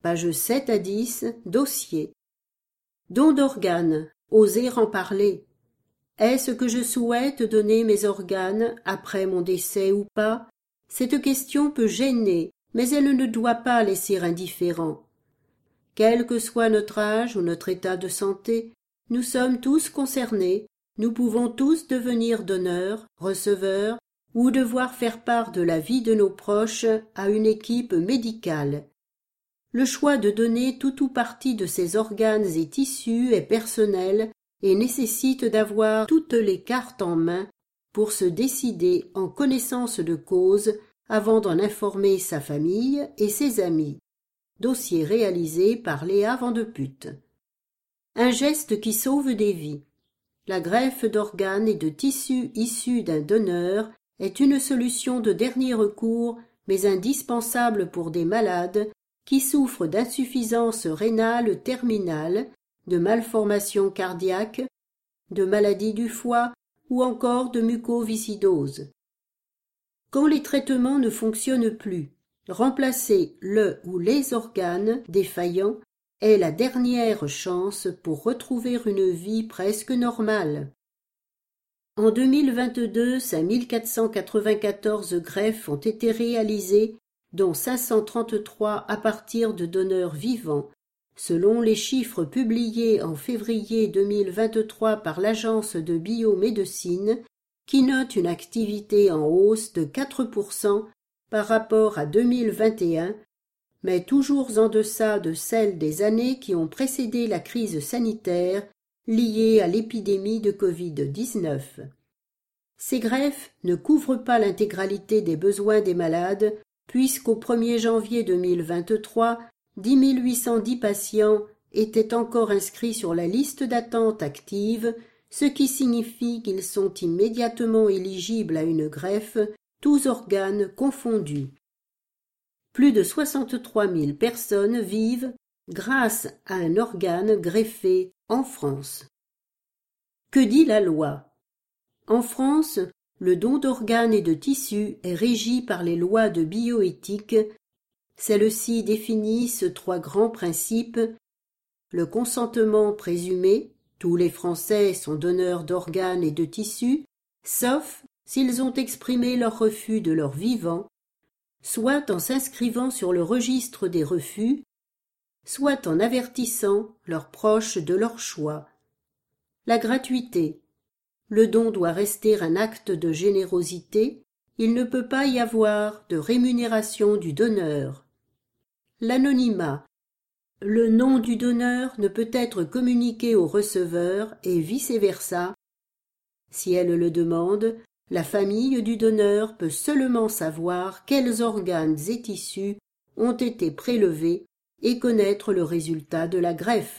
pages 7 à 10, dossier. Don d'organes, oser en parler. Est-ce que je souhaite donner mes organes après mon décès ou pas? Cette question peut gêner, mais elle ne doit pas laisser indifférent. Quel que soit notre âge ou notre état de santé, nous sommes tous concernés, nous pouvons tous devenir donneurs, receveurs, ou devoir faire part de la vie de nos proches à une équipe médicale. Le choix de donner tout ou partie de ses organes et tissus est personnel et nécessite d'avoir toutes les cartes en main pour se décider en connaissance de cause avant d'en informer sa famille et ses amis. Dossier réalisé par Léa Vandeput. Un geste qui sauve des vies. La greffe d'organes et de tissus issus d'un donneur est une solution de dernier recours, mais indispensable pour des malades qui souffrent d'insuffisance rénale terminale, de malformations cardiaques, de maladies du foie ou encore de mucoviscidose. Quand les traitements ne fonctionnent plus, remplacer le ou les organes défaillants est la dernière chance pour retrouver une vie presque normale. En 2022, 5494 greffes ont été réalisées, dont 533 à partir de donneurs vivants, selon les chiffres publiés en février 2023 par l'Agence de biomédecine, qui note une activité en hausse de 4% par rapport à 2021, mais toujours en deçà de celle des années qui ont précédé la crise sanitaire liée à l'épidémie de Covid-19. Ces greffes ne couvrent pas l'intégralité des besoins des malades, puisqu'au 1er janvier 2023, 10 810 patients étaient encore inscrits sur la liste d'attente active, ce qui signifie qu'ils sont immédiatement éligibles à une greffe, tous organes confondus. Plus de 63 000 personnes vivent grâce à un organe greffé en France. Que dit la loi? En France, le don d'organes et de tissus est régi par les lois de bioéthique. Celles-ci définissent 3 grands principes. Le consentement présumé, tous les Français sont donneurs d'organes et de tissus, sauf s'ils ont exprimé leur refus de leur vivant, soit en s'inscrivant sur le registre des refus, soit en avertissant leurs proches de leur choix. La gratuité. Le don doit rester un acte de générosité, il ne peut pas y avoir de rémunération du donneur. L'anonymat. Le nom du donneur ne peut être communiqué au receveur et vice-versa. Si elle le demande, la famille du donneur peut seulement savoir quels organes et tissus ont été prélevés et connaître le résultat de la greffe.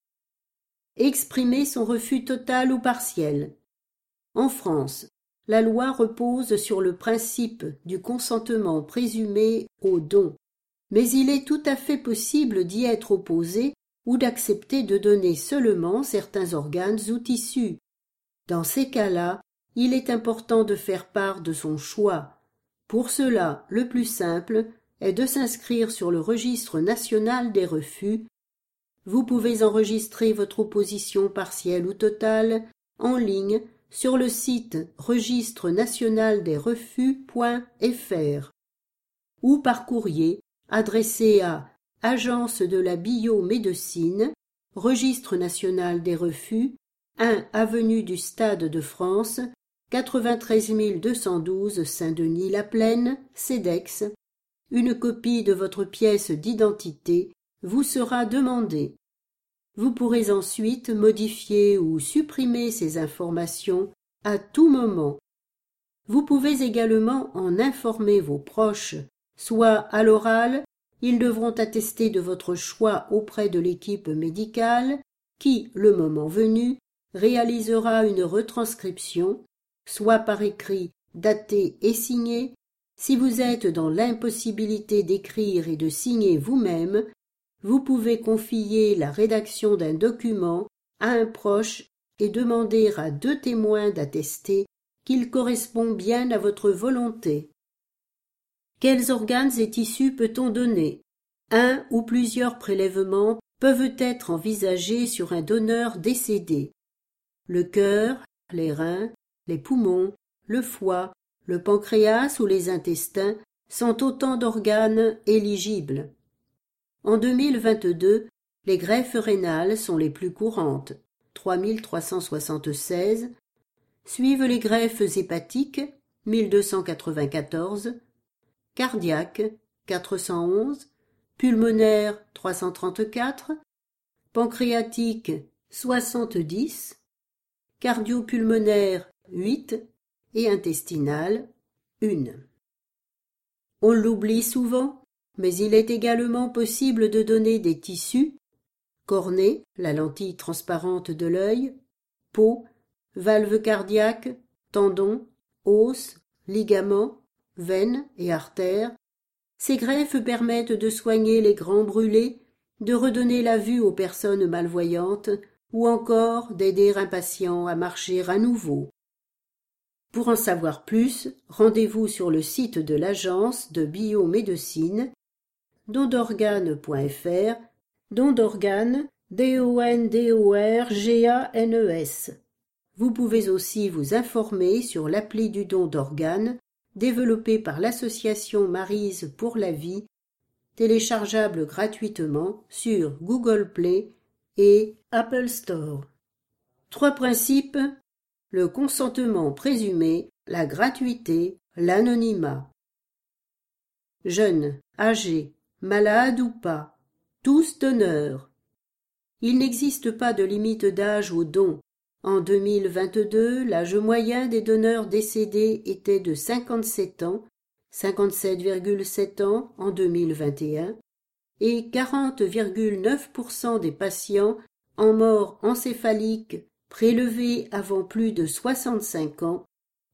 Exprimer son refus total ou partiel. En France, la loi repose sur le principe du consentement présumé au don, mais il est tout à fait possible d'y être opposé ou d'accepter de donner seulement certains organes ou tissus. Dans ces cas-là, il est important de faire part de son choix. Pour cela, le plus simple est de s'inscrire sur le registre national des refus. Vous pouvez enregistrer votre opposition partielle ou totale en ligne sur le site registre national des refus.fr ou par courrier adressé à Agence de la biomédecine, Registre national des refus, 1 avenue du Stade de France, 93 212 Saint-Denis-la-Plaine, CEDEX. Une copie de votre pièce d'identité vous sera demandée. Vous pourrez ensuite modifier ou supprimer ces informations à tout moment. Vous pouvez également en informer vos proches, soit à l'oral, ils devront attester de votre choix auprès de l'équipe médicale qui, le moment venu, réalisera une retranscription, soit par écrit, daté et signé. Si vous êtes dans l'impossibilité d'écrire et de signer vous-même, vous pouvez confier la rédaction d'un document à un proche et demander à 2 témoins d'attester qu'il correspond bien à votre volonté. Quels organes et tissus peut-on donner? Un ou plusieurs prélèvements peuvent être envisagés sur un donneur décédé. Le cœur, les reins, les poumons, le foie, le pancréas ou les intestins sont autant d'organes éligibles. En 2022, les greffes rénales sont les plus courantes, 3376, suivent les greffes hépatiques, 1294, cardiaques, 411, pulmonaires, 334, pancréatiques, 70, cardiopulmonaires, 8 et intestinales, 1. On l'oublie souvent, mais il est également possible de donner des tissus, cornée, la lentille transparente de l'œil, peau, valve cardiaque, tendons, os, ligaments, veines et artères. Ces greffes permettent de soigner les grands brûlés, de redonner la vue aux personnes malvoyantes ou encore d'aider un patient à marcher à nouveau. Pour en savoir plus, rendez-vous sur le site de l'agence de biomédecine dondorganes.fr, dondorganes, DONDORGANES. Vous pouvez aussi vous informer sur l'appli du don d'organes développée par l'association Maryse pour la vie, téléchargeable gratuitement sur Google Play et Apple Store. 3 principes: le consentement présumé, la gratuité, l'anonymat. Jeunes, âgés, malades ou pas, tous donneurs. Il n'existe pas de limite d'âge aux dons. En 2022, l'âge moyen des donneurs décédés était de 57 ans, 57,7 ans en 2021, et 40,9% des patients en mort encéphalique prélevés avant plus de 65 ans,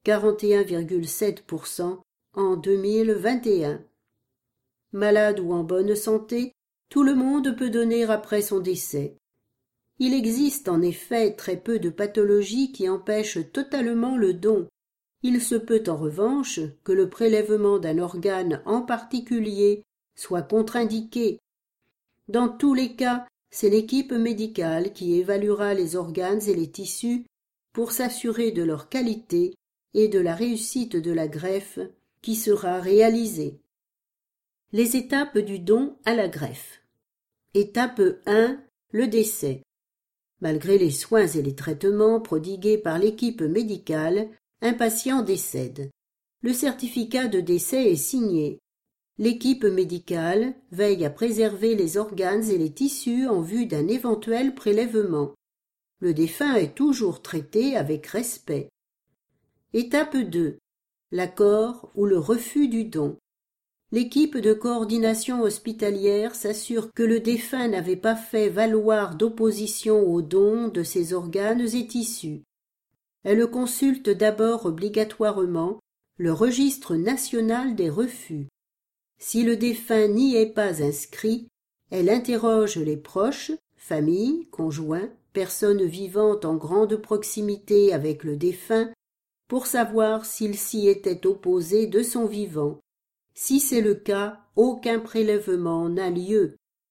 41,7% en 2021. Malade ou en bonne santé, tout le monde peut donner après son décès. Il existe en effet très peu de pathologies qui empêchent totalement le don. Il se peut en revanche que le prélèvement d'un organe en particulier soit contre-indiqué. Dans tous les cas, c'est l'équipe médicale qui évaluera les organes et les tissus pour s'assurer de leur qualité et de la réussite de la greffe qui sera réalisée. Les étapes du don à la greffe. Étape 1. Le décès. Malgré les soins et les traitements prodigués par l'équipe médicale, un patient décède. Le certificat de décès est signé. L'équipe médicale veille à préserver les organes et les tissus en vue d'un éventuel prélèvement. Le défunt est toujours traité avec respect. Étape 2. L'accord ou le refus du don. L'équipe de coordination hospitalière s'assure que le défunt n'avait pas fait valoir d'opposition au don de ses organes et tissus. Elle consulte d'abord obligatoirement le registre national des refus. Si le défunt n'y est pas inscrit, elle interroge les proches, famille, conjoints, personnes vivantes en grande proximité avec le défunt pour savoir s'il s'y était opposé de son vivant. Si c'est le cas, aucun prélèvement n'a lieu.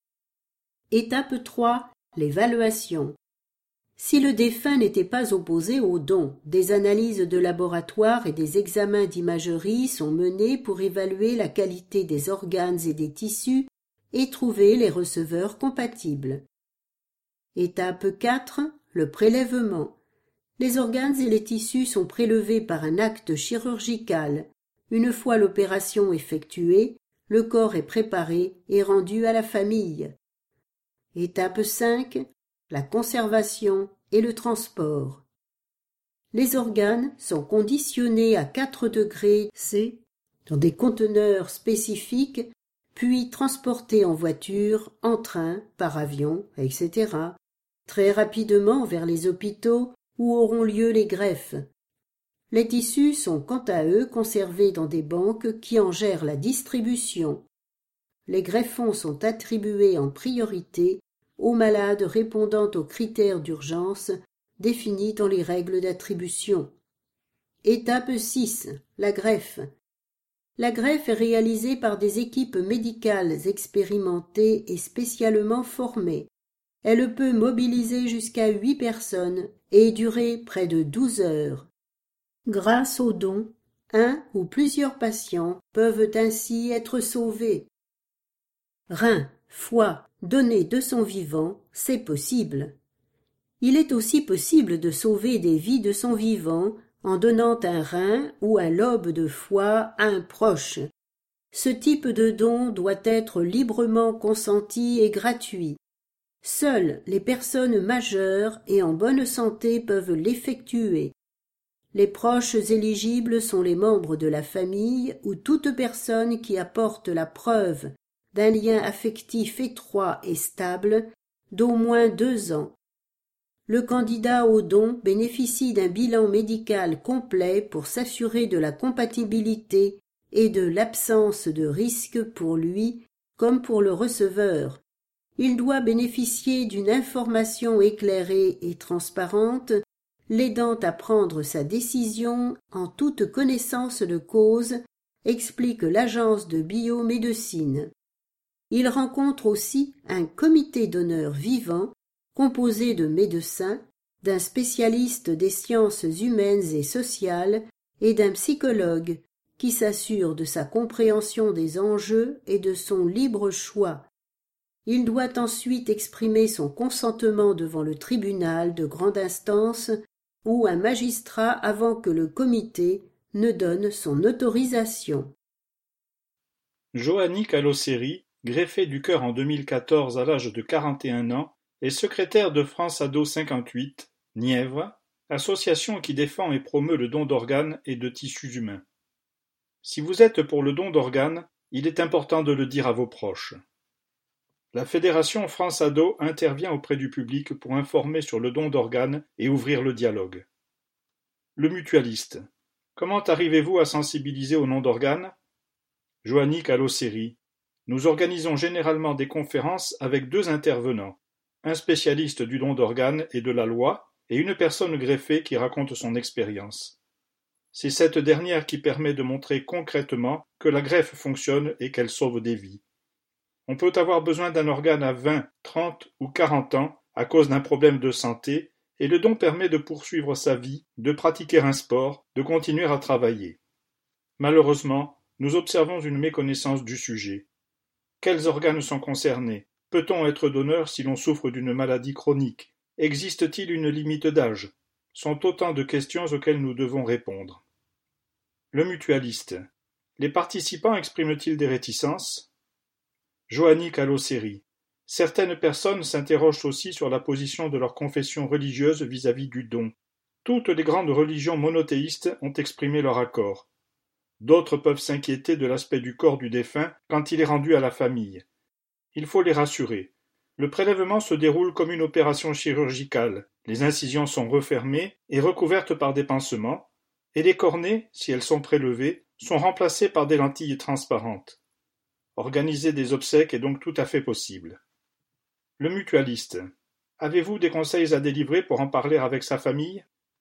Étape 3. L'évaluation. Si le défunt n'était pas opposé au don, des analyses de laboratoire et des examens d'imagerie sont menés pour évaluer la qualité des organes et des tissus et trouver les receveurs compatibles. Étape 4. Le prélèvement. Les organes et les tissus sont prélevés par un acte chirurgical. Une fois l'opération effectuée, le corps est préparé et rendu à la famille. Étape 5. La conservation et le transport. Les organes sont conditionnés à 4 degrés C dans des conteneurs spécifiques, puis transportés en voiture, en train, par avion, etc., très rapidement vers les hôpitaux où auront lieu les greffes. Les tissus sont quant à eux conservés dans des banques qui en gèrent la distribution. Les greffons sont attribués en priorité aux malades répondant aux critères d'urgence définis dans les règles d'attribution. Étape 6. La greffe. La greffe est réalisée par des équipes médicales expérimentées et spécialement formées. Elle peut mobiliser jusqu'à 8 personnes et durer près de 12 heures. Grâce au don, un ou plusieurs patients peuvent ainsi être sauvés. Rein, foie, donner de son vivant, c'est possible. Il est aussi possible de sauver des vies de son vivant en donnant un rein ou un lobe de foie à un proche. Ce type de don doit être librement consenti et gratuit. Seules les personnes majeures et en bonne santé peuvent l'effectuer. Les proches éligibles sont les membres de la famille ou toute personne qui apporte la preuve d'un lien affectif étroit et stable d'au moins 2 ans. Le candidat au don bénéficie d'un bilan médical complet pour s'assurer de la compatibilité et de l'absence de risque pour lui comme pour le receveur. Il doit bénéficier d'une information éclairée et transparente, l'aidant à prendre sa décision en toute connaissance de cause, explique l'agence de biomédecine. Il rencontre aussi un comité d'honneur vivant composé de médecins, d'un spécialiste des sciences humaines et sociales et d'un psychologue qui s'assure de sa compréhension des enjeux et de son libre choix. Il doit ensuite exprimer son consentement devant le tribunal de grande instance ou un magistrat avant que le comité ne donne son autorisation. Johanny Calocéry, greffée du cœur en 2014 à l'âge de 41 ans, est secrétaire de France Ado 58, Nièvre, association qui défend et promeut le don d'organes et de tissus humains. Si vous êtes pour le don d'organes, il est important de le dire à vos proches. La Fédération France Ado intervient auprès du public pour informer sur le don d'organes et ouvrir le dialogue. Le mutualiste. Comment arrivez-vous à sensibiliser au don d'organes? Johanny Calocéry. Nous organisons généralement des conférences avec 2 intervenants, un spécialiste du don d'organes et de la loi et une personne greffée qui raconte son expérience. C'est cette dernière qui permet de montrer concrètement que la greffe fonctionne et qu'elle sauve des vies. On peut avoir besoin d'un organe à 20, 30 ou 40 ans à cause d'un problème de santé et le don permet de poursuivre sa vie, de pratiquer un sport, de continuer à travailler. Malheureusement, nous observons une méconnaissance du sujet. Quels organes sont concernés? Peut-on être donneur si l'on souffre d'une maladie chronique? Existe-t-il une limite d'âge? Sont autant de questions auxquelles nous devons répondre. Le mutualiste. Les participants expriment-ils des réticences? Johanny Calocéry. Certaines personnes s'interrogent aussi sur la position de leur confession religieuse vis-à-vis du don. Toutes les grandes religions monothéistes ont exprimé leur accord. D'autres peuvent s'inquiéter de l'aspect du corps du défunt quand il est rendu à la famille. Il faut les rassurer. Le prélèvement se déroule comme une opération chirurgicale. Les incisions sont refermées et recouvertes par des pansements, et les cornées, si elles sont prélevées, sont remplacées par des lentilles transparentes. Organiser des obsèques est donc tout à fait possible. Le mutualiste. Avez-vous des conseils à délivrer pour en parler avec sa famille?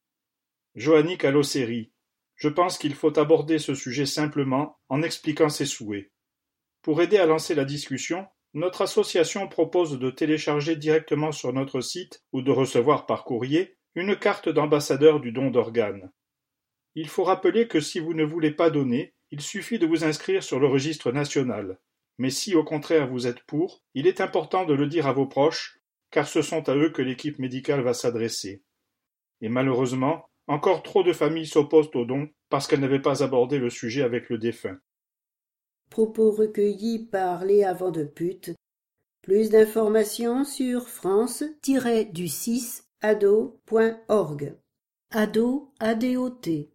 Johanny Calocéry. Je pense qu'il faut aborder ce sujet simplement en expliquant ses souhaits. Pour aider à lancer la discussion, notre association propose de télécharger directement sur notre site ou de recevoir par courrier une carte d'ambassadeur du don d'organes. Il faut rappeler que si vous ne voulez pas donner, il suffit de vous inscrire sur le registre national. Mais si au contraire vous êtes pour, il est important de le dire à vos proches, car ce sont à eux que l'équipe médicale va s'adresser. Et malheureusement, encore trop de familles s'opposent au don parce qu'elles n'avaient pas abordé le sujet avec le défunt. Propos recueillis par Léa Vandeput. Plus d'informations sur France-du6ado.org. Ado, ADOT.